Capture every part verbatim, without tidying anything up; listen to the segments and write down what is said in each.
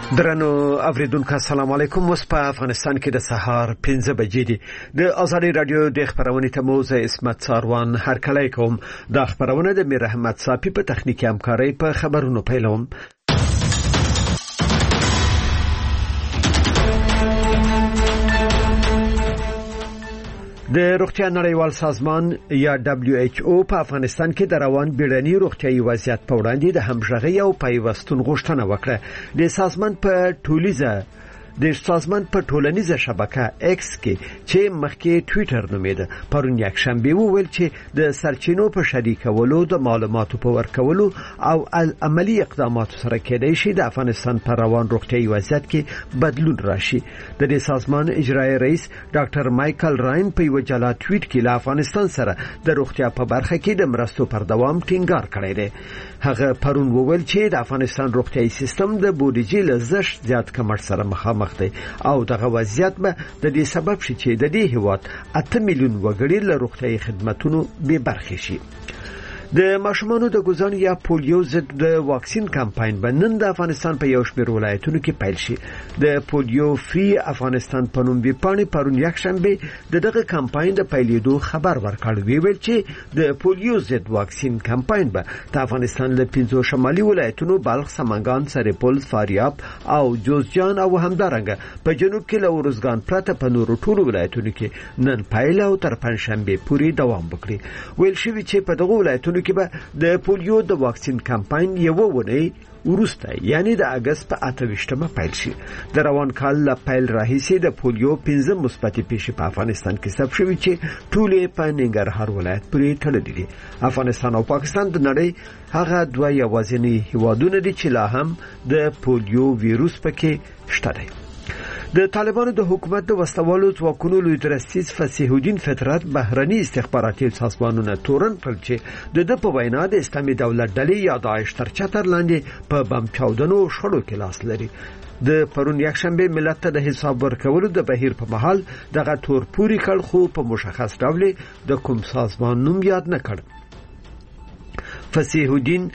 درنو اوریدونکو السلام علیکم. اوس په افغانستان کې د سهار پنځه بجې دي. د ازادي رادیو د خبرونې ته موزه اسمت ساروان هر کله کوم د خبرونه د میر احمد صافی په تخنیکی همکارۍ په خبرونو پیلوم. د روغتیا نړیوال سازمان یا دبلیو ایچ او په افغانستان کې د روان بیړني روغتیايي وضعیت په وړاندې د همغږۍ او پیوستون غوښتنه وکړه. د سازمان په ټولیزه د سازمان په ټولنیزه شبکه ایکس کې چې مخکې ټوئیټر نومیده پرون یک شنبه وویل چې د سرچینو په شریکولو د معلوماتو په ورکولو او عملی اقداماتو سره کېدای شي د افغانستان پر روان روغتیايي وضعیت کې بدلون راشي. د دې سازمان اجرایی رئیس ډاکټر مایکل راین په یو جلا ټویټ کې له افغانستان سره د روغتیا په برخه کې د مرستو پر دوام ټینګار کړی دی. هغه پرون وویل چې د افغانستان روغتیايي سیستم د بودیجې له زښت زیات کمښت سره مخامخ دی او دغه وضعیت به د دې سبب شي چې د دې هیواد اته میلیون وګړي له روغتیايي خدماتو بې برخې شي. د ماشومانو د ګوزان یا پولیو ضد د واکسین کمپاین به نن د افغانستان په یو شمېر ولایتونو کې پیل شي. د پولیو فری افغانستان په نوم ویپاڼې پرون یک شنبه د دغه کمپاین د پیلېدو خبر ورکړ. ویل چې د پولیو ضد واکسین کمپاین به د افغانستان له پنځو شمالي ولایتونو بلخ، سمنګان، سرپل، فاریاب او جوزجان او همدارنګه په جنوب کې له ورزګان پرته په نورو ټولو ولایتونو کې نن پیل او تر پنځشنبه پورې دوام وکړي. ویل شوی چې په دغه ولایتونو کې به د پولیو د واکسین کمپاین یو ونی ورسته یعنی د اگست په اته ویشتمه پیل شي. د روان کال له پیل راهیسې د پولیو پنځه مثبتې پیښې په افغانستان کې ثبت شوې چې ټولې په ننګرهار ولایت پورې تړلې دي. افغانستان او پاکستان د نړۍ هغه دوه یوازینی هیوادونه دي چې لا هم د پولیو ویروس پکې شته دی. د طالبانو د حکومت د وسوالو ځواکونو لوی درستیز فصیح الدین فطرت بهرني استخباراتي سازمانونه تورن کړل چې د د په وینا د اسلامي دولت ډلې یا داعش تر چتر لاندې په بم چاودنو شړو کې لاس لري. د پرون یک شنبه ملت ته د حساب ورکولو د بهیر په محل دغه تور پوری کړ خو په مشخص ډول د کوم سازمان نوم یاد نه کړ. فصیح الدین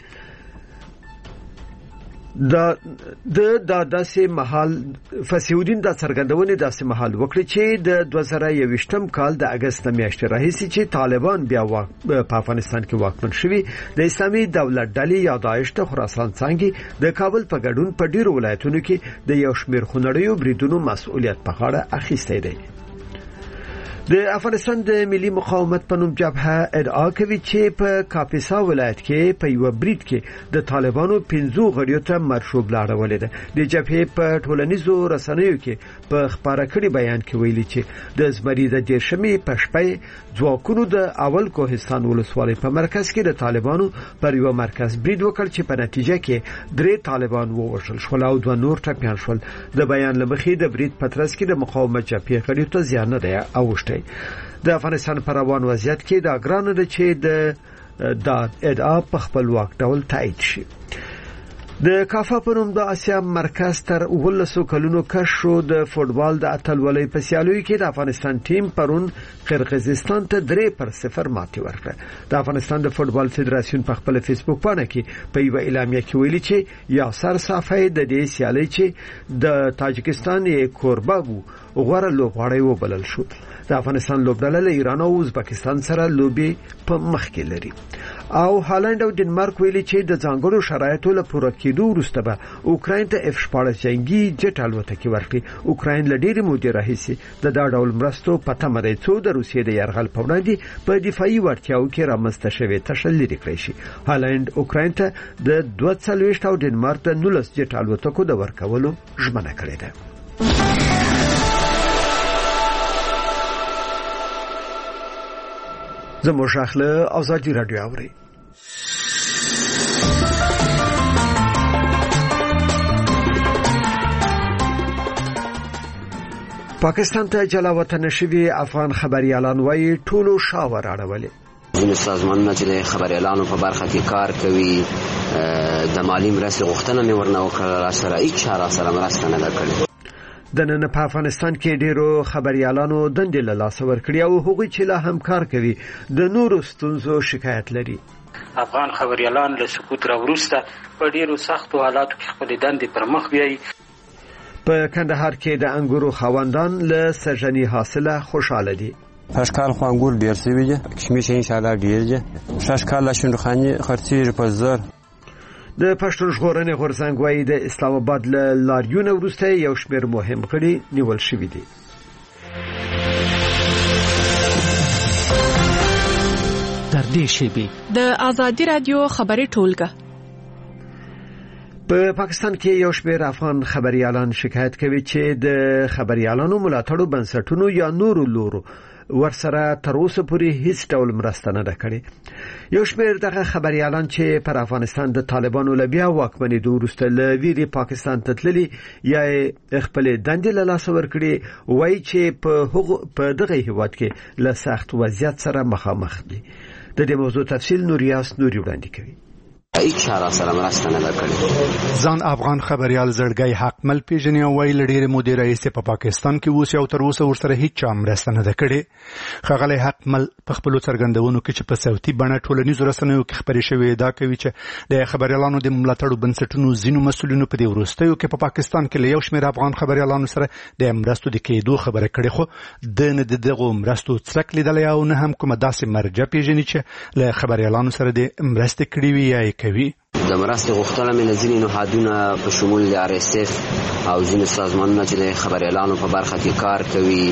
دا د داسې محل فصیح الدین د څرګندونې داسې محل وکړي چې د دوه زره یوویشتم کال د اگست میاشتې راهیسې چې طالبان بیا په افغانستان کې واکمن شوي د اسلامي دولت ډلې یا داعش د خراسان څنګه د کابل په ګډون په ډیرو ولایتونو کې د یو شمېر خونړیو بریدونو مسؤلیت په غاړه اخیستی دی. د افغانستان د ملي مقاومت په نوم جبهه ادعا کوي چې په کاپیسا ولایت کې په یو برید کې د طالبانو پنځو غړیو ته مرشوب لاړولې ده. د جبهې په ټولنیزو رسنیو کې په خبره کړي بیان کې ویلي چې د زمري د دیرشمې په شپه ځواکونو د اول کوهستان ولسوالۍ په مرکز کې د طالبانو پر یو مرکز برید وکړ چې په نتیجه کې درې طالبان ووژل شول او دوه نور ټپیان شول. د بیان له مخې د برید په ترڅ کې د مقاومت جبهې غړیو ته زیان نه دی اوښتی. د افغانستان پر روان وضعیت کې دا ګرانه ده چې د د ادعا په خپلواک ډول تایید شي. د کافا په نوم د اسیا مرکز تر ولسو کلونو کش شو د فوټبال د اتلولۍ په سیالیو کې د افغانستان ټیم پرون قرغیزستان ته درې پر صفر ماتې ورکړه. د افغانستان د فوټبال فدراسیون په خپل فیسبوک باندې کې په یو اعلامیه کې ویلي چې یاسر صافی د دې سیالۍ چې د تاجکستان یې کوربه وو غوړه لوبغاړی وبلل شو. د افغانستان لوبډله له ایران او ازبکستان سره لوبي په مخ کې لري. او هالند او ډنمارک ویلي چې د ځانګړو شرایطو له پوره کېدو وروسته به اوکراین ته اف شپاړس جنگي جټ الوتکې ورکړي. اوکراین له ډېرې مودې راهیسې د دا ډول مرستو په تمه دی څو د روسیې د یرغل په وړاندې په دفاعي وړتیاو کې رامنځته شوې تشه لرې کړی شي. هالند اوکراین ته د دوه څلوېښت او ډنمارک د نولس جټ الوتکو د ورکولو ژمنه کړې ده. زموږ اخله ازادي رادیو اوري. پاکستان ته جلا وطن شوي افغان خبريالان وايي ټولو شاور اړولې. ځینې سازمانونه چې د خبريالانو په برخه کې کار کوي د مالی مرستې غوښتنه مې ورنه وکړه، سره هیڅ چاره سره مرسته نه ده کړې. د نن په افغانستان کې ډیرو خبريالانو دندې له لاسه ورکړي او هغوی چې لا هم کار کوي د نورو ستونزو شکایت لري. افغان خبريالان له سقوط را وروسته په ډیرو سختو حالاتو کې خپل دندې پر مخ بیاي. په کندهار کې د انګورو خاوندان له سږني حاصله خوشاله دي. هر کال خو انګور ډیر سوي دي، کشمش ان شاء الله ډیر دي. شش کال شندخاني خرڅیږي په زر. د پښتون ژغورنې غورځنګ وايي د اسلام آباد له لاریون وروسته یو شمېر مهم غړي نیول شوي دي. در دې شیبې د آزادي رادیو خبري ټولګه. په پاکستان کې یو شمېر افغان خبريالان شکایت کوي چې د خبريالانو ملاتړو بنسټونو یا نورو لورو ورسره تر اوسه پورې هیڅ ډول مرسته نه ده کړې. یو شمېر دغه خبريالان چې پر افغانستان د طالبانو له بیا واکمنېدو وروسته له ویرې پاکستان ته تللي یا خپل دندې له لاسه ورکړي وایي چې په هغه په دغه هیواد کې له سخت وضعیت سره مخامخ دي. د دې موضوع تفصیل نوریاس نوري وړاندې کوي. هیڅ چاره سره مرسته نه کړې. ځان افغان خبريال زړګي حقمل پیژنې او ویل ډېر مدیر رئیس په پاکستان کې اوس یو تر اوسه ورسره هیڅ چا مرسته نه کړې. خغلی حقمل په خپل څرګندونو کې چې په صوتي بڼه ټولنیزو رسنیو کې خبرې شوې دا کوي چې د خبريالانو د ملاتړو بنسټونو ځینو مسؤلینو په دې وروستیو کې په پاکستان کې له یو شمېر افغان خبريالانو سره د مرستو د کېدو خبره کړې، خو د نه دغه مرستو څرک لیدلې او نه هم کومه داسې مرجع پیژني چې له خبريالانو سره د مرستې کړې وي یا کوي. د مرستې غوښتنه مې له ځینې نهادونه په شمول د آر اس اف او ځینې سازمانونه چې د خبريالانو په برخه کې کار کوي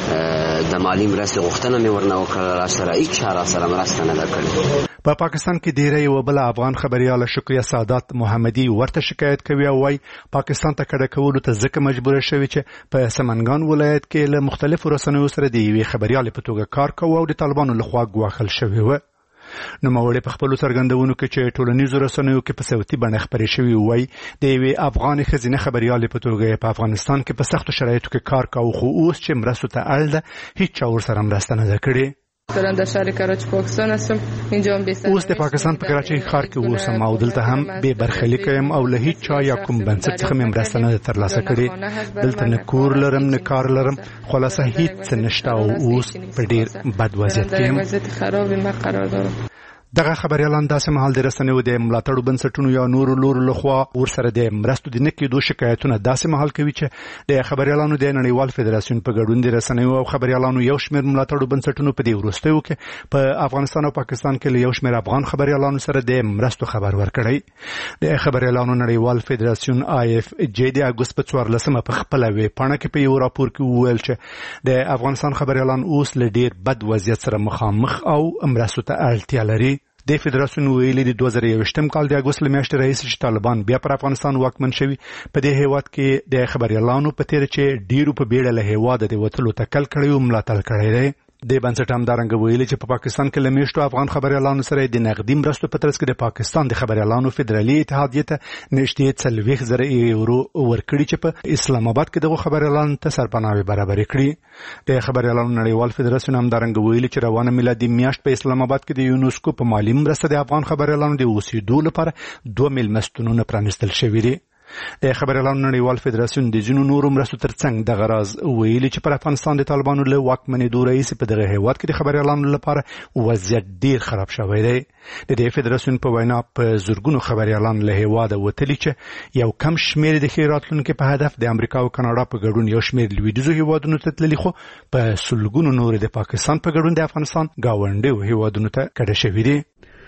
د مالی مرستې غوښتنه مې ورنه وکړه، سره هیڅ چا سره مرسته نه ده کړې. په پاکستان کې ډیری یو بل افغان خبريال شکریه سعادت محمدي ورته شکایت کوي او وايي پاکستان ته کډه کولو ته ځکه مجبور شوی چې په سمنګان ولایت کې له مختلفو رسنیو سره د یوې خبريال په توګه کار کوي او د طالبانو لخوا ګواښل شوی و. نو موري په خپل څرګندونو کې چې ټولنیزو رسنیو کې په صوتي بڼه خبرې شوی وای د یوې افغان خزینه خبريال په توګه په افغانستان کې په سختو شرایطو کې کار کوي، خو اوس چې مرستو ته اړ ده هیڅ چا ورسره مرسته نه کړې. دارم در شهر کراچی پاکستان هستم. اینجا هم بیشتر اوس د پاکستان په کراچي ښار کې اوسم او دلته هم به برخلیک یم او له هیڅ چا یا کوم بنسټ څخه مې مرسته نه ترلاسه کړې. دلته نه کور لرم نه کار لرم، خلاصه هیڅ نشته او اوس په ډیر بد وضعیت کې یم. وضعیت خرابی ما قرار دارم. دغه خبريالان داسې مهال د رسنیو د ملاتړو بنسټونو یا نورو لورو لخوا ورسره د مرستو د نکېدو شکایتونه داسې مهال کوي چې د خبريالانو د نړیوال فدراسیون په ګډون د رسنیو او خبريالانو یو شمېر ملاتړو بنسټونو په دې وروستیو کې په افغانستان او پاکستان کې له یو شمېر افغان خبريالانو سره د مرستو خبر ورکړی. د خبريالانو نړیوال فدراسیون آی اف جی د اګوست په څوارلسمه په خپل وی پاڼه کې په یو راپور کې وویل چې د افغانستان خبريالان اوس له ډیر بد وضعیت سره مخامخ او مرستو ته اړتیا لري. د فدراسیون ویلي د دوه زره یوویشتم کال د اګوست میاشتې رئیس چې طالبان بیا پر افغانستان واکمن شوي په دې هیواد کې د خبريالانو په تیر چې ډیرو په بیړه له هیواده د وټلو تکل کړی او ملاتړ کړی دی. د بنسټ همدارنګه ویلي چې په پاکستان کې لمیشتو افغان خبريالانو سره د نقدي مرستو په ترڅ کې د پاکستان د خبريالانو فدرالي اتحادیه ته نږدې څلوېښت زره یورو ورکړي چې په اسلام آباد کې دغه خبريالانو ته سرپناهي برابر کړي. د خبريالانو نړیوال فدراسیون همدارنګه ویلي چې روانه میلادي میاشت په اسلام آباد کې د یونسکو په مالی مرسته د افغان خبريالانو د اوسېدو لپاره دوه میلمستونونه پرانیستل شوي دي. د خبريالانو نړیوال فدراسیون د جنو نورو مرستو ترڅنګ د غراز ویلي چې پر افغانستان د طالبانو له واکمنېدو رئیس په دغه هیواد کې د خبريالانو لپاره وضعیت ډیر خراب شوی دی. د دې فدراسیون په وینا په زورګونو خبريالان له هیواده وتلي چې یو کم شمېر د خیراتونکو په هدف د امریکا او کاناډا په ګډون یو شمېر لویدیځو هیوادونو ته تللي، خو په سلګونو نور د پاکستان په ګډون د افغانستان گاونډیو هیوادونو ته کډه شوي دي.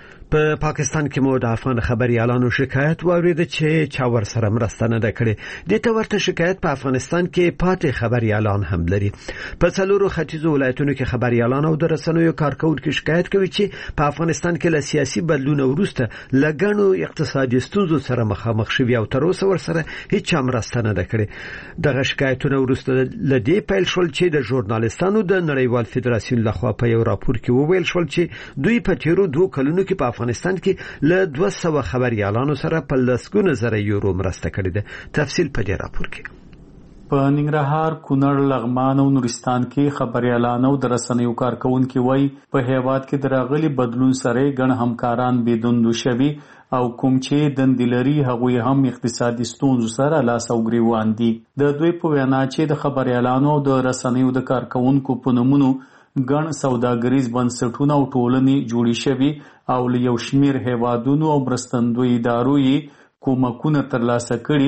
په پاکستان کې مو د افغان خبريالانو شکایت واورید چې چا ورسره مرسته نه کړې. د ته ورته شکایت په افغانستان کې پاتې خبريالان هم لري. په څلورو ختیځو ولایتونو کې خبريالان او د رسنیو کارکونکو شکایت کوي چې په افغانستان کې له سیاسي بدلون وروسته لګڼو اقتصادي ستونزو سره مخامخ شوي او تر اوسه ورسره هیڅ مرسته نه کړې. دغه شکایتونه وروسته لدې پیل شول چې د ژورنالیستانو د نړیوال فدراسیون لخوا په یو راپور کې وویل شول چې دوی په تیرو دوه کلونو کې په افغانستان کې له دوه سوه خبريالانو سره په لسګونه زره یورو مرسته کړې ده. تفصیل په دې راپور کې. په ننګرهار، کونړ، لغمان او نورستان کې خبريالان او د رسنیو کارکونکو وایي په هیواد کې د راغلي بدلون سره ګڼ همکاران بېدوندو شوي او کوم چې دندې لري هغوی هم اقتصادي ستونزو سره لاس او ګریوان دي. د دوی په وینا چې د خبريالانو او د رسنیو د کارکونکو په نومونو ګڼ سوداګریز بنسټونه او ټولنې جوړې شوي او له یو شمېر هیوادونو او مرستندویو ادارو یې کومکونه ترلاسه کړي،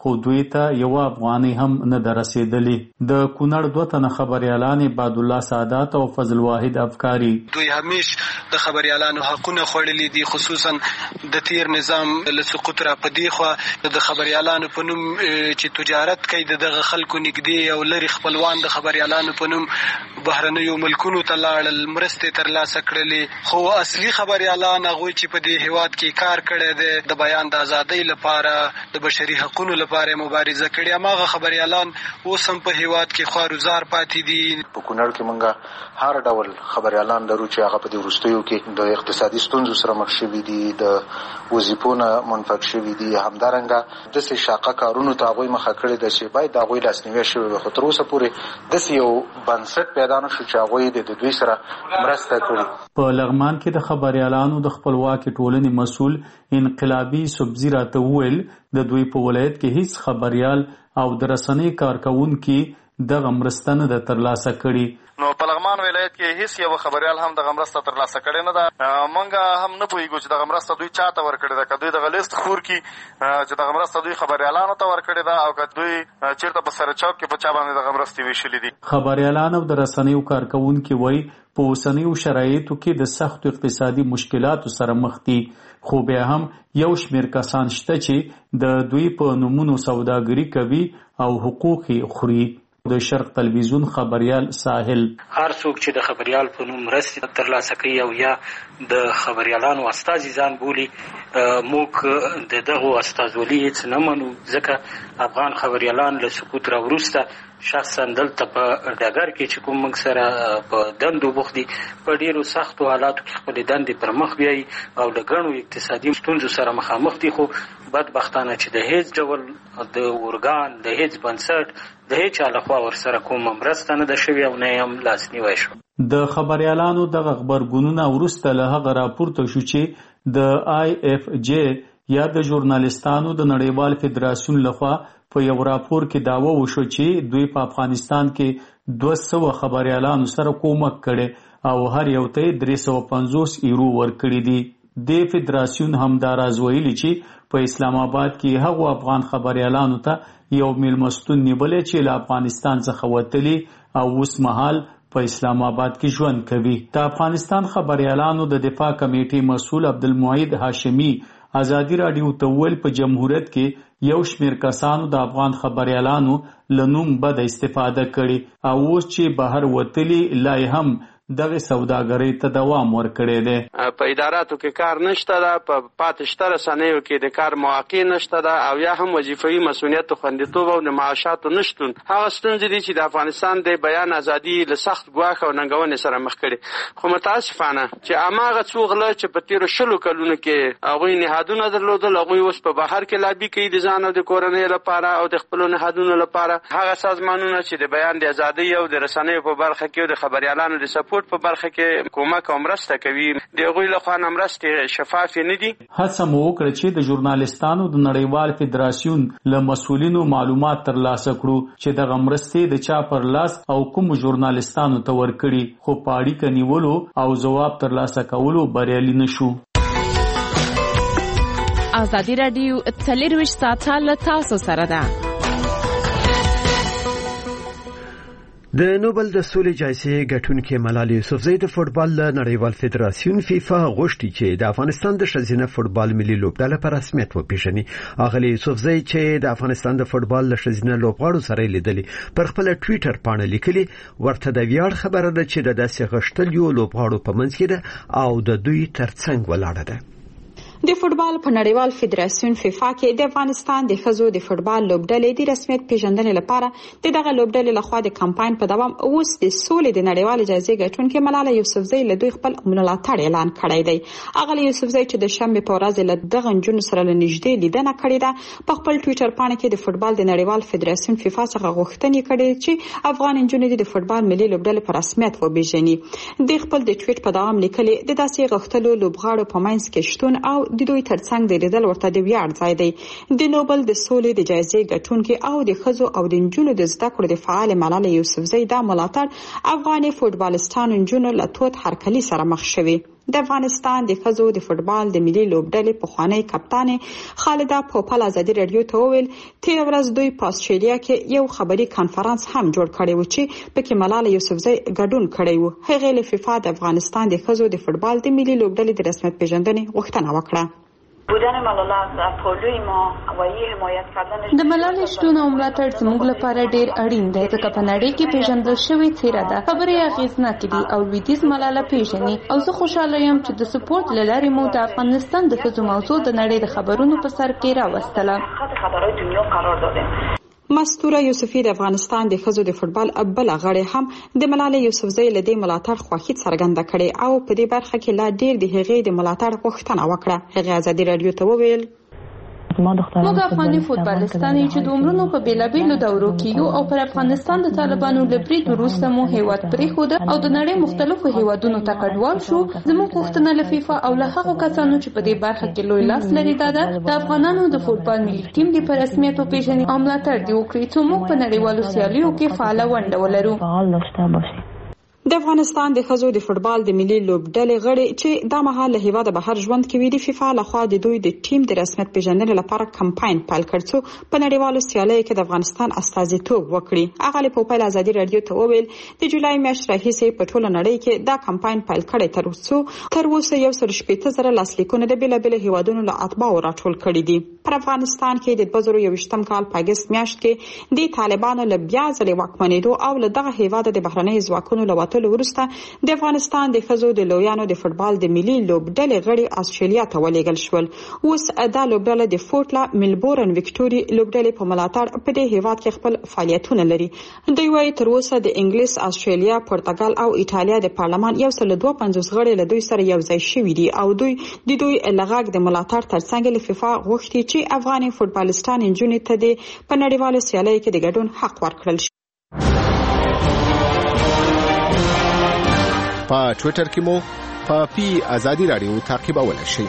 خو دوی ته یو افغاني هم نه درسېدلې. د کونړ دوه تنه خبريالان عباد الله سعادت او فضل واحد افکاری دوی همیش د خبريالانو حقونه خوړلي دي، خصوصا د تیر نظام له سقوط را پدې خو د خبريالانو په نوم چې تجارت کوي دغه خلکو نږدې او لري خپلوان د خبريالانو په نوم بهرنیو ملکونو ته لاړل، مرستې ترلاسه کړلې، خو اصلي خبريالان هغوی چې په دې هیواد کې کار کړی دی د بیان د ازادۍ لپاره د بشري حقوقو لپاره مبارزه کړې، هغه خبريالان اوس هم په هیواد کې خوارزار پاتې دي. په کونړ کې موږ هر ډول خبريالان لرو چې هغه په دې وروستیو کې د اقتصادي ستونزو سره مخ شوي دي، د وظیفو نه منفک شوي دي، همدارنګه داسې شاقه کارونو ته هغوی مخه کړې ده چې باید د هغوی لاسنیوی شوی وي، خو تر اوسه پورې داسې یو بنسټ پیدا نه شو چې هغوی د دوی سره مرسته کړي. په لغمان کې د خبريالانو د خپلواکي ټولنې مسؤل انقلابي سبزی راته وویل د دوی په ولایت کې هیڅ خبريال او د رسنۍ کارکونکي دغه مرسته نه ده ترلاسه کړې. نو په لغمان ولایت کې هیڅ یو خبريال هم دغه مرسته ترلاسه کړې نه ده. مونږ هم نه پوهیږو چې دغه مرسته دوی چاته ورکړې ده، که دوی دغه لیست خور کی چې دغه مرسته دوی خبريالانو ته ورکړې ده او که دوی چیرته په سره چوک کې په چا باندې دغه مرستې ویشلې دي. خبريالان او د رسنیو کارکونکي وایي په اوسنیو شرایطو کې د سختو اقتصادي مشکلاتو سره مخ دي، خو بیا هم یو شمېر کسان شته چې د دوی په نومونو سوداګري کوي او حقوق یې خوري. د شرق تلویزیون خبريال ساحل هر څوک چې د خبريال په نوم مرستې ترلاسه کوي او یا د خبريالانو استازي ځان بولي، موږ د دغو استازولي هیڅ نه منو، ځکه افغان خبريالان له سقوط را وروسته شخصا دلته په ډګر کې چې کوم موږ سره په دندو بوخت دي په ډیرو سختو حالاتو کې خپلې دندې پر مخ بیایي او د ګڼو اقتصادي ستونزو سره مخامخ دي، خو بدبختانه چې د هیڅ ډول د ارګان د هیڅ بنسټ د هیڅ چا لخوا ورسره کومه مرسته نه ده شوې او نه هم لاسنیوی شو. د خبريالانو دغه خبرګونونه وروسته له هغه راپورته شو چې د آی اف جے یا د ژورنالستانو د نړیوال فدراسیون لخوا په یو راپور کې داوا وشو چې دوی په افغانستان کې دوه سوه خبريالانو سره کومک کړي او هر یو ته درې سوه پنځوس یورو ورکړي دي. د فدراسیون همداراز ویلي چې په اسلام آباد کې هغو افغان خبريالانو ته یو میلمستون نیولې چې له افغانستان څخه وتلي او اوس مهال په اسلام آباد کې ژوند کوي. د افغانستان خبريالانو د دفاع کمیټې مسؤل عبدالمعید هاشمی ازادي رادیو ته ویل په جمهوریت کې یو شمېر کسانو د افغان خبريالانو له نوم بد استفاده کړي او اوس چې بهر وتلي لا هم دغه سوداګرۍ ته دوام ورکړی دی. په اداراتو کې کار نشته ده، په پاتشته رسنیو کې د کار مواقع نشته ده او یا هم وظیفوي مسؤلیت خوندیتوب او د معاشاتو نشتون هغه ستونزې دي چې د افغانستان د بیان ازادي له سخت ګواښ او ننګونې سره مخ کړي. خو متاسفانه چې هماغه څو غله چې په تېرو شلو کلونو کې هغوی نهادونه درلودل، هغوی اوس په بهر کې لابي کوي د ځان او د کورنۍ لپاره او د خپلو نهادونو لپاره. هغه سازمانونه چې د بیان د ازادۍ او د رسنیو په برخه کې او د خبريالانو د سپورټ په برخه کې کومک او مرسته کوي، د هغوی لخوا نه مرستې شفافې نه دي. هڅه مو وکړه چې د ژورنالستانو د نړیوال فدراسیون له مسؤلینو معلومات ترلاسه کړو چې دغه مرستې د چا پر لاس او کوم ژورنالستانو ته ورکړي، خو په اړیکه نیولو او ځواب ترلاسه کولو بریالي نشو. ازادي رادیو څلرویشت ساعته له تاسو سره ده. د نوبل د سولې جایزې ګټونکې ملالۍ یوسفزۍ د فوټبال نړیوال فدراسیون فیفا غوښتي چې د افغانستان د ښځینه فوټبال ملي لوبډله په رسمیت وپیژني. اغلې یوسفزۍ چې د افغانستان د فوټبال له ښځینه لوبغاړو سره لیدلي پر خپل ټویټر باندې لیکلي ورته د ویاړ خبره ده چې د داسې غښتلیو لوبغاړو په منځ کې ده او د دوی ترڅنګ ولاړه ده. د فوټبال په نړیوال فدراسیون فیفا کې د افغانستان د ښځو د فوټبال لوبډلې د رسمیت پیژندنې لپاره د دغه لوبډلې لخوا د کمپاین په دوام اوس د سولې د نړیوال جایزې ګټونکې ملالۍ یوسفزۍ له دوی خپل ملاتړ اعلان کړی دی. اغلې یوسفزۍ چې د شنبې په ورځ له دغه نجونو سره له نږدې لیدنه کړې ده په خپل ټویټر باندې کې د فوټبال د نړیوال فدراسیون فیفا څخه غوښتنې کړې چې افغان نجونې د فوټبال ملي لوبډلې په رسمیت وپیژني. د خپل د ټویټ په دوام لیکلي د داسې غوښتلو لوبغاړو په منځ کې شتون او د دوی ترڅنګ د لیدل ورته د ویاړ ځای دی. د نوبل د سولې د جایزې ګټونکي او د ښځو او د نجونو د زده کړو د فعال ملالۍ یوسفزۍ دا ملاتړ افغاني فوټبالستانو نجونو له تود هرکلي سره مخ شوي. د افغانستان د ښځو د فوټبال د ملي لوبډلې پخوانی کپتان خالده پوپل ازادي رادیو ته وویل تیر ورځ دوی په استرالیا کې یو خبري کانفرنس هم جوړ کړی و چې پکې ملاله یوسفزۍ ګډون کړی و. هغه له فیفا د افغانستان د ښځو د فوټبال د ملي لوبډلې د رسمیت پیژندنې غوښتنه وکړه. بودن ملاله از پولوی ما و یه حمایت کردنش د ملالۍ شتون او ملاتړ زموږ لپاره ډیر اړین دی ځکه په نړۍ کې پیژندل شوې څیره ده. خبرې اغیزناکې دي او لویدیځ ملاله پیژني او زه خوشاله یم چې د سپورت له لارې مو د افغانستان د ښځو موضوع د نړۍ د خبرونو په سر کې راوستله. خبرهای دنیا قرار دادیم. مستوره یوسفی د افغانستان د ښځو د فوټبال بل غړی هم د ملاله یوسفزۍ له دې ملاتړ خوښي څرګنده کړې او په دې برخه کې لا ډیر د هغې د ملاتړ غوښتنه وکړه. هغه ازادي رادیو ته وویل موږ افغاني فوټبالستان چې د عمرونو په بیلابیلو دورو کې یو او پر افغانستان د طالبانو له برید وروسته مو هیواد پرېښود او د نړۍ مختلفو هیوادونو ته کډوال شو. زموږ غوښتنه له فیفا او له هغو کسانو چې په دې برخه کې لوی لاس لري دا ده د افغانانو د فوټبال ملي ټیم د په رسمیت وپېژني او ملاتړ دې وکړي څو موږ په نړیوالو سیالیو کې فعاله ونډه ولرو. د افغانستان د ښځو د فوټبال د ملي لوبډلې غړي چې د مهال له هیواده بهر ژوند کوي د فیفا لخوا د دوی د ټیم د رسمیت پیژندنې لپاره کمپاین پیل کړ څو په نړیوالو سیالیو کې د افغانستان استازیتوب وکړي. هغه له پوپل ازادي رادیو ته وویل د جولای میاشتې راهیسې په ټوله نړۍ کې دا کمپاین پیل کړی تر اوسه تر اوسه یو سل شپږ زره لاسلیکونه د بیلابیلو هیوادونو له اتباعو راټول کړي دي. پر افغانستان کې د دوه زره یوویشتم کال په اګست میاشت کې د طالبانو له بیا ځلې واکمنېدو او له دغه هیواده د بهرنۍ ځواکونو له وتلو وروسته د افغانستان د ښځو د لویانو د فوټبال د ملي لوبډلې غړي استرالیا ته ولېږل شول. اوس دا لوبډله د فورټلا ملبورن وکټوري لوبډلې په ملاتړ په دې هیواد کې خپل فعالیتونه لري. دوی وايي تر اوسه د انګلیس، استرالیا، پرتګال او ایټالیا د پارلمان یو سل دوه پنځوس غړي له دوی سره یو ځای شوي دي او دوی د دوی لغاک د ملاتړ ترڅنګ له فیفا غوښتي چې افغاني فوټبالستان انجونې ته د په نړیوالو سیالیو کې د ګډون حق ورکړل شي. په ټوئیټر کې مو په پی ازادي رادیو تعقیبولای شئ.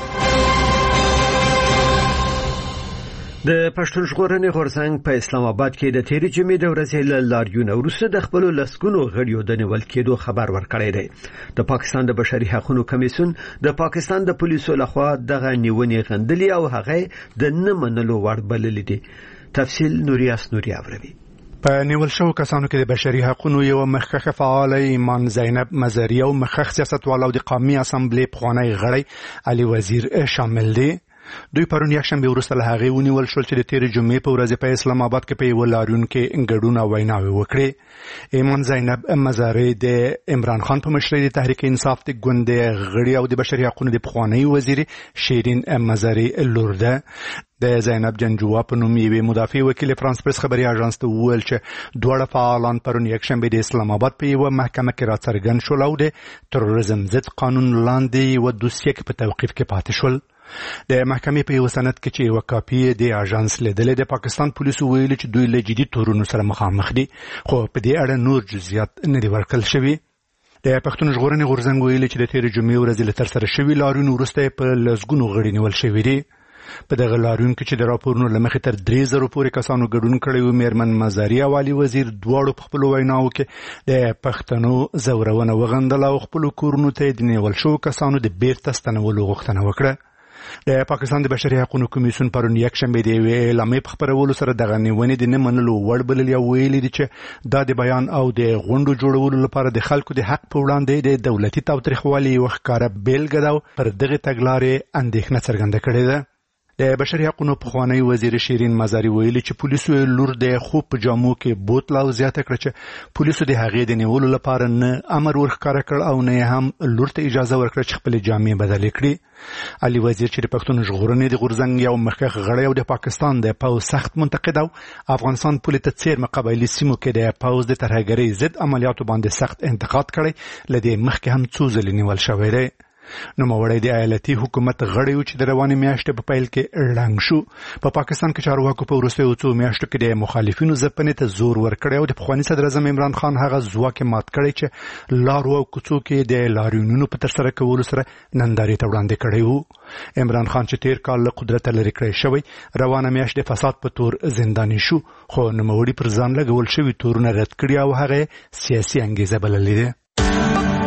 د پښتون ژغورنې غورځنګ په اسلام آباد کې د تیرې جمعې د ورځې له لاریون وروسته د خپل لسګونو غړیو د نیول کېدو خبر ورکړی دی. د پاکستان د بشري حقوقو کمیسیون د پاکستان د پولیسو لخوا دغه نیونې غندلې او هغه د نه منلو وړ بللې دي. تفصیل نوریاس نوري اوروي. په نیول شو کسانو کې د بشري حقوقو یو مخکخ فعال ایمان زینب مزری او مخکخ سیاستوال او د قومي اسمبلی پخوانی غړی علي وزیر شامل دي. دوی پرون یک شنبه وروسته له هغې ونیول شول چې د تیرې جمعې په ورځ په اسلام آباد کې په یو لاریون کې ګډون او ویناوې وکړې. ایمان زینب مزری د عمران خان په مشرۍ د تحریک انصاف د ګوند غړي او د بشري حقوقو د پخوانی وزیر شیرین مزری لور ده. د زینب جنجوا په نوم یوې مدافع وکیل فرانس پریس خبري اژانس ته وویل چې دواړه فعالان پرون یک شنبه د اسلام آباد په یو محکمه کې راڅرګند شول او د تروریزم ضد قانون لاندې یو دوسیه کې په توقیف کې پاتې شول. د محکمې په یو سند کې چې یو کاپی د اژانس لیدلې د پاکستان پولیسو ویلي چې دوی له جدي تورونو سره مخامخ دي خو په دې اړه نور جزئیات نه دي ورکړل شوي. د پښتون ژغورنې غورځنګ ویلي چې د تیرې جمعې ورځې له ترسره شوي لاریون وروسته په لسګونو غړي نیول شوي دي. په دغه لاریون کې چې د راپورونو له مخې تر درې زره پورې کسانو ګډون کړی و، میرمن مزاري او علي وزیر دواړو په خپلو ویناوو کې د پښتنو ځورونه وغندله او خپلو کورونو ته د نیول شوو کسانو د بیرته ستنولو غوښتنه وکړه. د پاکستان د بشري حقوقو کمیسیون پرون یک شنبه د یوې اعلامیې په خپرولو سره دغه نیونې د نه منلو وړ بللې او ویلي دي چې دا د بیان او د غونډو جوړولو لپاره د خلکو د حق په وړاندې د دولتي تاوتریخوالي یوه ښکاره بیلګه ده او پر دغې تګلارې اندېښنه څرګنده کړې ده. د بشري حقوقو پخوانی وزیر شیرین مزاری ویلي چې پولیسو لور د خوب په جامو کې بوتله او زیاته کړه چې پولیسو د هغې د نیولو لپاره نه امر ورښکاره کړ او نه هم لور ته اجازه ورکړه چې خپلې جامې بدلې کړي. علي وزیر چې د پښتون ژغورنې د غورځنګ یو مخکښ غړی او د پاکستان د پوځ سخت منتقد او افغانستان پولې ته څیرمه قبایلي سیمو کې د پوځ د ترهګرۍ ضد عملیاتو باندې سخت انتقاد کړی له دې مخکې هم څو ځلې نیول شوی دی. نوموړی د ایالتي حکومت غړی و چې د روانې میاشتې په پیل کې ړنګ شو. په پا پاکستان کې چارواکو په وروستیو څو میاشتو کې د مخالفینو ځپنې ته زور ورکړی او د پخواني صدر اعظم عمران خان هغه ځواک مات کړی چې لارو او کوڅو کې د لاریونونو په ترسره کولو سره نندارې ته وړاندې کړی و. عمران خان چې تیر کال له قدرته لرې کړی شوی روانه میاشت د فساد په تور زنداني شو، خو نوموړي پر ځان لګول شوي تورونه رد کړي او هغه سیاسي انګیزه بللې ده.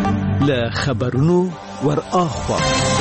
له خبرونو ور اخوا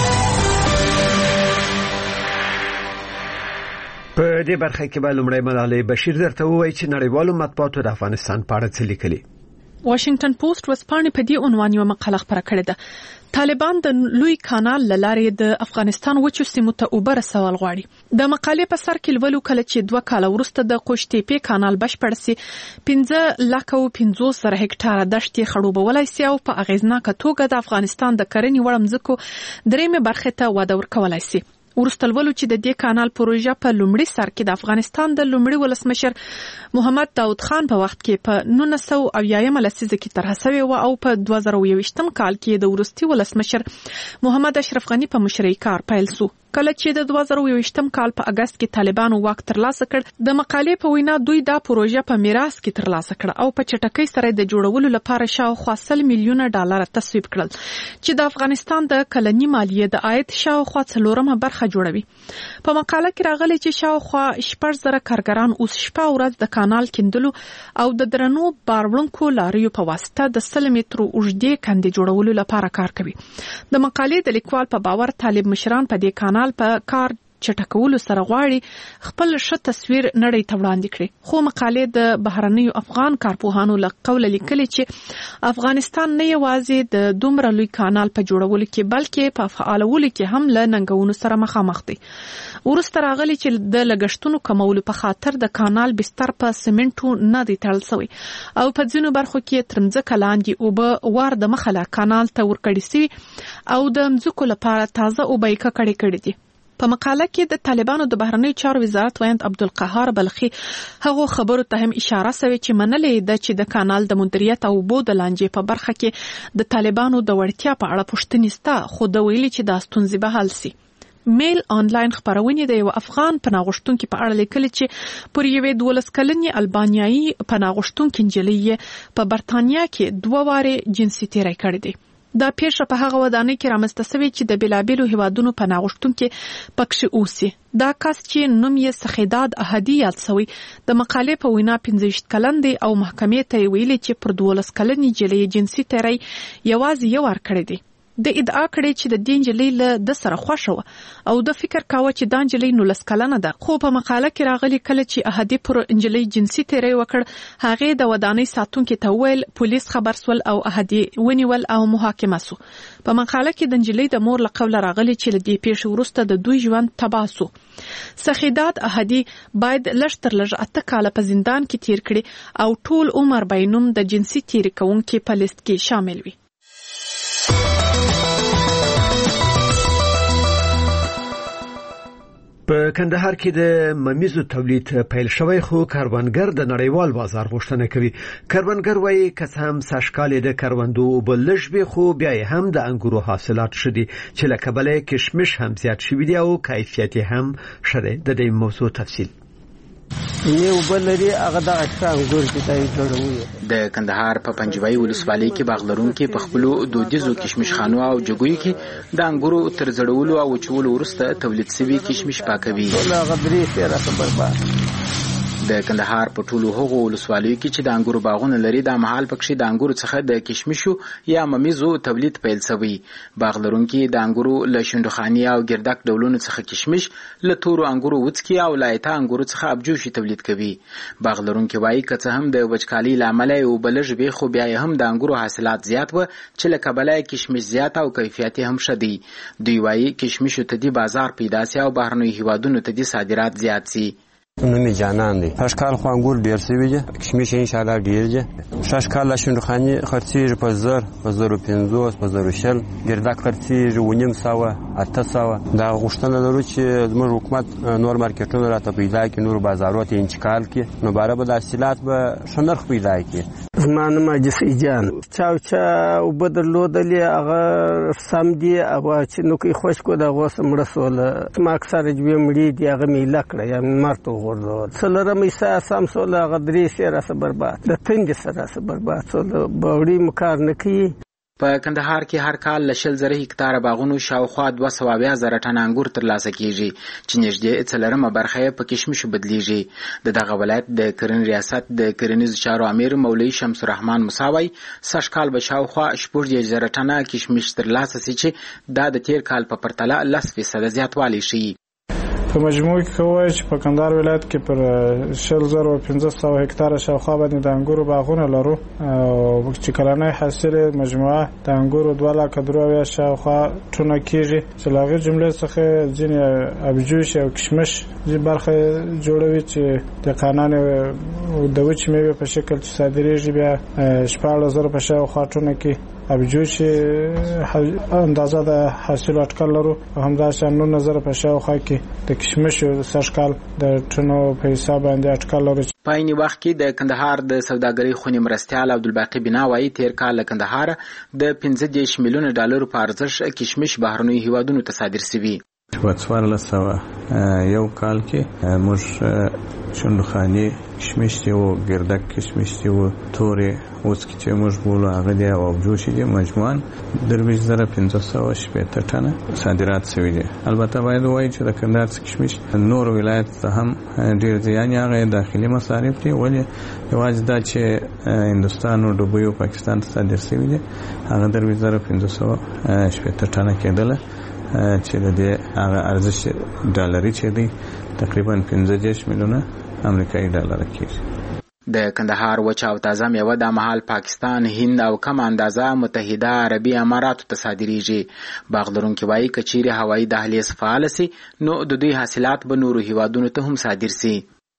په دې برخه کې به لومړی ملالۍ بشیر درته وایي چې نړیوالو مطبوعاتو د افغانستان په اړه څه لیکلي. واشنگټن پوسټ وسپانې په دې عنوان یو مقاله خپره کړې ده. طالبان د لوی کانال لارې د افغانستان وچو سیمو ته اوبه رسول غواړي. د مقالې په سر کې لولو کله چې دوه کاله وروسته د قوشتېپې کانال بشپړ سي پنځه لک او پنځوس زره هکټاره دښتې خړوبولای سي او په اغیزناکه توګه د افغانستان د کرنې وړ مځکو درېمه برخه ته وده ورکولای سي. ورستل ولو چې د دې کانال پروژه په لومړي سر کې د افغانستان د لومړي ولسمشر محمد داود خان په وخت کې په نولس سوه اویایم لسیزه کې طرح شوی و او په دوه زره یو ویشتم کال کې د ورستي ولسمشر محمد اشرف غنی په مشرۍ کار پیل شو. کله چې د دوه زره یو ویشتم کال په اگست کې طالبانو واک ترلاسه کړ د مقالې په وینا دوی دا پروژه په میراث کې ترلاسه کړ او په چټکۍ سره د جوړولو لپاره شاوخوا سل میلیونه ډالر تصویب کړل چې د افغانستان د کلنی مالیې د عاید شاوخوا څلورمه برخه جوړوي. په مقاله کې راغلي چې شاوخوا شپږ زره کارګران اوس شپه ورځ د کانال کیندلو او د درنو باروړونکو لاریو په واسطه د سل مترو اوږدې کندې جوړولو لپاره کار کوي. د مقالې د لیکوال په باور طالب مشران په دې کانال په کار چټکولو سره غواړي خپل ښه تصویر نړۍ ته وړاندې کړي. خو مقالې د بهرنیو افغان کارپوهانو له قوله لیکلي چې افغانستان نه یوازې د دومره لوی کانال په جوړولو کې بلکې په فعالولو کې هم له ننګونو سره مخامخ دي. ورسته راغلي چې د لګښتونو کمولو په خاطر د کانال بستر په سیمنټو نه دی تړل شوی او په ځینو برخو کې تر مځکه لاندې اوبه وار د مخه کانال ته ورکړي سوي او د مځکو لپاره تازه اوبه یې ککړې کړي دي. په مقاله کې د طالبانو د بهرنیو چارو وزارت وایند عبدالقهار بلخي هغه خبرو ته هم اشاره شوی چې منلې ده چې د کانال د مدیریت او اوبو د لانجې په برخه کې د طالبانو د وړتیا په اړه پوښتنې شته خو د ویلي چې دا ستونزې به حل شي. میل آنلاین خبرونه د یو افغان پناهغښتونکو په اړه لیکلي چې پر یوې دولس کلنې البانیایي پناهغښتونکو نجلۍ په برتانیا کې دوه واره جنسي تیری کړی دی. دا پیښه په هغه ودانۍ کې رامنځته شوې چې د بیلابیلو هیوادونو پناهغښتونکو پکښې اوسي. دا کس چې نوم یې سخیداد احدی یاد شوی د مقالې په وینا پنځه ویشت کلن دی او محکمې ته ویلي چې پر دولس کلنې نجلۍ جنسي تیری یوازې یو وار کړی دی. د ادعا کړي چې د دې نجلۍ له د سره خوښه و او د فکر کاوه چې دا نجلۍ نولس کلنه ده. خو په مقاله کې راغلي کله چې احدی پر نجلۍ جنسي تیری وکړ هغه د ودانۍ ساتونکو ته ویل پولیس خبر سول او احدی ونیول او محاکمه شو. په مقاله کې د نجلۍ د مور له قوله راغلي چې د دې پیښې وروسته د دوی ژوند تباه شو. سخیدات احدی باید لږ تر لږه اته کاله په زندان کې تیر کړي او ټول عمر به نوم د جنسي تیری کوونکو په لیست کې شامل وي. په کندهار کې د ممیزو تولید پیل شوی خو کاروانګر د نړیوال بازار غوښتنه کوي. کاروانګر وایي که هم ساشکال د کاروندو بلش به خو بیا هم د انګورو حاصلات شدي چې له کبله کشمش هم زیات شوی دی او کیفیت هم شته. د دې موضوع تفصیل یو بلري هغه د انګور کې تای جوړوي. د کندهار په پنجوي ولسوالۍ کې باغلرونکو په خپل دودیزو کشمش خانو او جګوي کې د انګورو تر زړولو او چولو ورسته تولید شوی کشمش پاکوي. هغه درې سره خبر د کندهار په ټولو هغو ولسوالیو کې چې د انګورو باغونه لري د محل پکښې د انګورو څخه د کشمشو یا ممیزو تولید پیل شوی. باغلرونکو د انګورو له شندخاني او ګردک ډولونو څخه کشمش له تورو انګورو وڅکي او لایته انګورو څخه ابجوشي تولید کوي. باغلرونکو وایي که څه هم د وچکالۍ لامل او بلج به خو بیا هم د انګورو حاصلات زیات و چې له کبله کشمش زیات او کیفیت هم شدي. دوی وایي کشمشو ته دی بازار پیدا سي او بهرنیو هیوادونو ته دی صادرات زیات سي. نومي جانان دی شاشکال خو انګور ډیر سوي دي کشمش ان شاء الله ډیر دي. شاشکال لا شندخاني خرڅیږي په زر په زر او پنځوس په زر او شل ګردک خرڅیږي ونیم ساوه اته ساوه. دا غوښتنه لرو چې زموږ حکومت نور مارکیټونه راته پیدا کړي نور بازارات انتقال کړي نو باره به د حاصلات به ښه نرخ پیدا کړي. زما نوم جسی جان چاو چا وبدلودلې هغه سم دي او چې نو کې خوش کو دا غوسه مړه سول ما اکثر جوی مړي دي هغه می لکړه یا مرته ورته سلره می سم سول هغه درې سره برباد د تند سره برباد سول باوري مکار نکي. په په کندهار کې هر کال له شل زره هکتاره باغونو شاوخوا دوه سوه اویا زره ټن انګور ترلاسه کیږي چې نږدې څلورمه برخه یې په کشمشو بدلیږي. د دغه ولایت د کرنې ریاست د کرنیزو چارو امیر مولوي شمس الرحمن موسی وایي سږ کال به شاوخوا شپږ دېرش زره ټنه کشمش ترلاسه سي چې دا د تیر کال په پرتله لس فیصده زیاتوالی ښیي. په مجموع کې کوی چې په کندهار ولایت کې پر شل زره او پنځه سوه هکتاره شاوخوا باندې د انګورو باغونه لرو او چې کلنی حاصل مجموعه د انګورو دوه لکه درې اویا شاوخوا ټنه کېږي چې له هغې جملې څخه ځینې ابجوش او کشمش برخه جوړوي چې دهقانان د وچې مېوې په شکل چې صادریږي بیا شپاړس زره په شاوخوا ټنه کې ابجوش اندازه د حاصل اټکل لرو او همداسې نولس زره په شاوخوا کې د کشمشو سږ کال د ټنو په حساب باندې اټکل لرو. په عین وخت کې د کندهار د سوداګرۍ خونې مرستیال عبدالباقي بنا وایي تیر کال له کندهار د پنځه دېرش میلیونه ډالرو په ارزښت کشمش بهرنیو هیوادونو ته صادر سوي. په څوارلس سوه یو کال کې موږ شونډخاني کشمش دی او ګردک کشمش دی او تورې اوس کې چې موږ بولو هغه دی او ابجوش دی مجموعاً درویشت زره پنځه سوه شپېته ټنه صادرات شوي دي. البته باید ووایو چې د کندهار کشمش نور ولایت ته هم ډېر دی یعنې هغه داخلي مصارف دي ولې یوازې دا چې هندوستان او دوبۍ او پاکستان ته صادر شوي دي هغه درویشت زره پنځه سوه شپېته ټنه کېدله چې د دې هغه ارزښت ډالري چې دی تقریبا پنځه دېرش میلیونه امریکایي ډالر کېږي. د کندهار وچه او تازه میوه د مهال پاکستان، هند او کم اندازه متحده عربي اماراتو ته صادریږي. باغ لرونکي وایي که چیرې هوایي دهلیز فعال سي نو د دوی حاصلات به نورو هیوادونو ته هم صادر سي.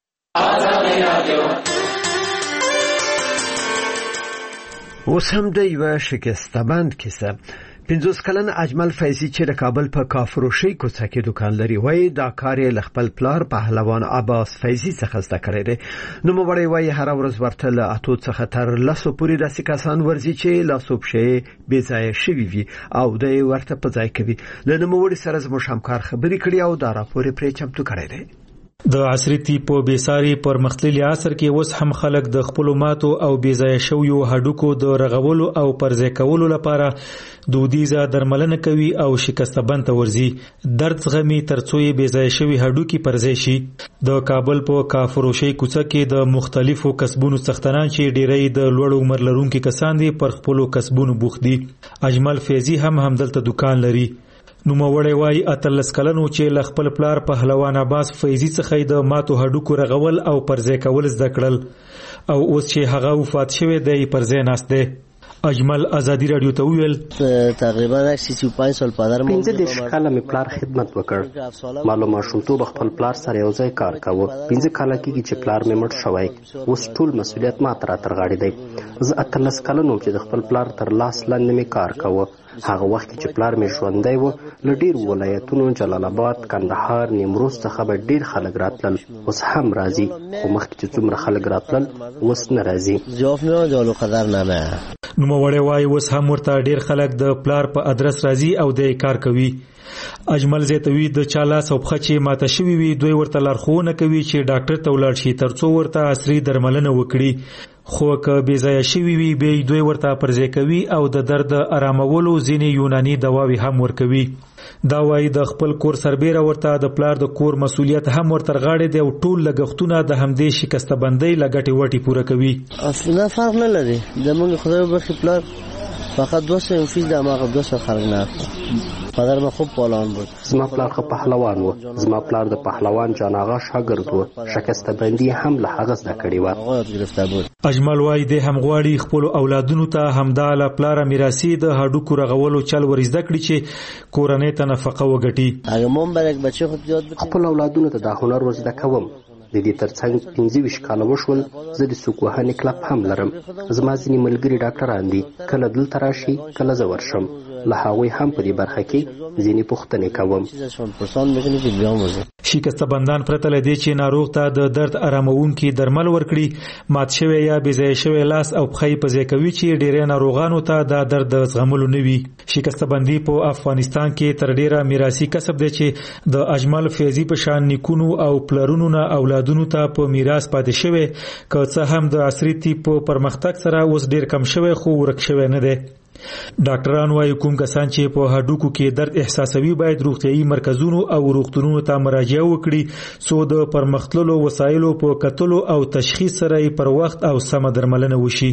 اوس هم د یوه شکسته‌بند کیسه. پنځوس کلن اجمل فیضی چې د کابل په کافروشي کوڅه کې دکان لري وایي دا کار یې له خپل پلار پهلوان عباس فیضی څخه زده کړی دی. نوموړی وایي هره ورځ ورته له اتو څخه تر لسو پورې داسې کسان ورځي چې لاسو پښې بې ځایه شوي وي او دی ورته په ځای کوي. له نوموړي سره زموږ همکار خبرې کړي او دا راپور یې پرې چمتو کړی دی. د عصري ټیپ په بیساري پرمختللي عصر کې اوس هم خلک د خپل ماتو او بیځای شویو هډوکو د رغولو او پرځای کولو لپاره دودیزه درملنه کوي او شکسته‌بند ته ورځي. درد زغمي ترڅو یې بیځای شوی هډوکي پرځای شي. د کابل په کافروشي کوڅه کې د مختلفو کسبونو څښتنان چې ډیری د لوړ عمر لرونکي کسان دي پر خپل کسبونو بوخت دي. اجمل فیضی هم همدلته دکان لري. نوموړی وایي اتلس کلنو چې له خپل پلار پهلوان عباس فیضی څخه د ماتو هډوکو رغول او پرځای کول زده کړل او اوس چې هغه وفات شوی دی پرځای ناست دی. اجمل ازادي رادیو ته ویل تقریبا سی و پنج سال پدرم پنځه دېرش کاله مې پلار خدمت وکړ. ما له ماشومتوب خپل پلار سره یو ځای کار کاوه. پنځه کاله کېږي چې پلار مې مړ شوی. اوس ټول مسؤلیت ما ته راتر غاړې دی. زه اتلس کلن وم چې د خپل پلار تر لاس لاندې مې کار کاوه. هغه وخت چې پلار مې ژوندی و له ډېرو ولایتونو جلال آباد، کندهار، نیمروز څخه به ډېر خلک راتلل. اوس هم راځي خو مخکې چې څومره خلک راتلل اوس نه راځي. نوموړی وایي اوس هم ورته ډېر خلک د پلار په ادرس راځي او د کار کوي. اجمل زیاتوي د چا لاس او پښه چې ماته شوي وي دوی ورته لارښوونه کوي چې ډاکټر ته ولاړ شي ترڅو ورته عصري درملنه وکړي. خو که بې ځایه شوي وي بیا دوی ورته پرځای کوي او د درد آرامولو ځینې یوناني دواوې هم ورکوي. دا وایي د خپل کور سربیره ورته د پلار د کور مسؤلیت هم ورته غاړې دی او ټول لګښتونه د همدې شکسته بندۍ له ګټې وټې پوره کوي. اصلا فرق نه لري د موږ خدای وبخښي پلار فقط دو سوه فیصد دماغ دو سوه خلق نه پدر ما خوب پهلوان بود. زما پلار خو پهلوان و. زما پلار د پهلوان جان آغا شاګرد و. شکسته بندي هم له هغه زده کړې وه. اجمل وایي د هم غواړي خپل اولادونو ته همدا له پلاره میراثي د هډوکو رغولو چل ور زده کړي چې کورنۍ ته نفقه وګټي. اگه مون برک بچه خود یاد بکنم خپل اولادونو ته دا هنر ور زده کوم. د دې ترڅنګ پنځه ویشت کاله وشول زه د سوک وهنې کلب هم لرم. زما ځینې ملګري ډاکټران دي کله دلته راشي کله زه ورشم. له هغوی هم په دې برخه کې ځینې پوښتنې کوم. شکسته بندان پرته له دې چې ناروغ ته د درد آراموونکي درمل ورکړي مات شوی یا بې ځایه شوی لاس او پښې په ځای کوي چې ډېری ناروغانو ته دا درد زغملو نه وي. شکسته بندي په افغانستان کې تر ډېره میراثي کسب دی چې د اجمل فیضي په شان نیکونو او پلرونو نه اولادونو ته په میراث پاتې شوی. که څه هم د عصري طب په پرمختګ سره اوس ډېر کم شوی خو ورک شوی نه دی. ډاکټران وايي کوم کسان چې په هډوکو کې درد احساسوي باید روغتيایي مرکزونو او روغتونونو ته مراجعه وکړي څو د پرمختللو وسایلو په کتلو او تشخیص سره پر وخت او سم درملنه وشي.